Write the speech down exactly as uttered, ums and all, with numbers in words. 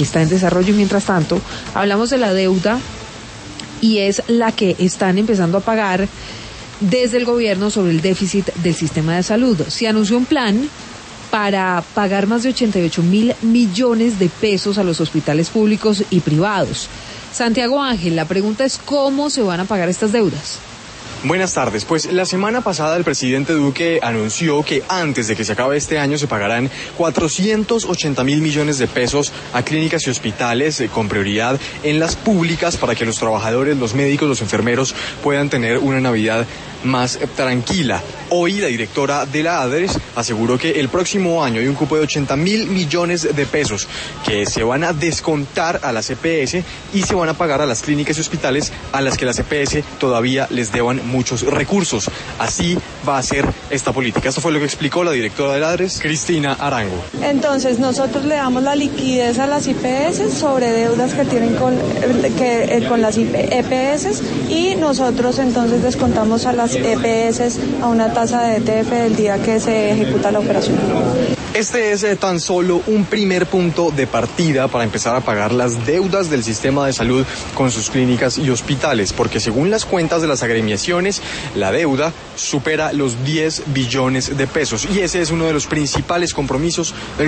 que está en desarrollo. Mientras tanto, hablamos de la deuda y es la que están empezando a pagar desde el gobierno sobre el déficit del sistema de salud. Se anunció un plan para pagar más de ochenta y ocho mil millones de pesos a los hospitales públicos y privados. Santiago Ángel, la pregunta es ¿cómo se van a pagar estas deudas? Buenas tardes. Pues la semana pasada el presidente Duque anunció que antes de que se acabe este año se pagarán cuatrocientos ochenta mil millones de pesos a clínicas y hospitales eh, con prioridad en las públicas para que los trabajadores, los médicos, los enfermeros puedan tener una Navidad más eh, tranquila. Hoy la directora de la ADRES aseguró que el próximo año hay un cupo de ochenta mil millones de pesos que se van a descontar a las E P S y se van a pagar a las clínicas y hospitales a las que las E P S todavía les deban muchos recursos. Así va a ser esta política. Esto fue lo que explicó la directora de la ADRES, Cristina Arango. Entonces nosotros le damos la liquidez a las I P S sobre deudas que tienen con, que, eh, con las E P S y nosotros entonces descontamos a las E P S a una tasa de E T F del día que se ejecuta la operación. Este es eh, tan solo un primer punto de partida para empezar a pagar las deudas del sistema de salud con sus clínicas y hospitales, porque según las cuentas de las agremiaciones, la deuda supera los diez billones de pesos y ese es uno de los principales compromisos del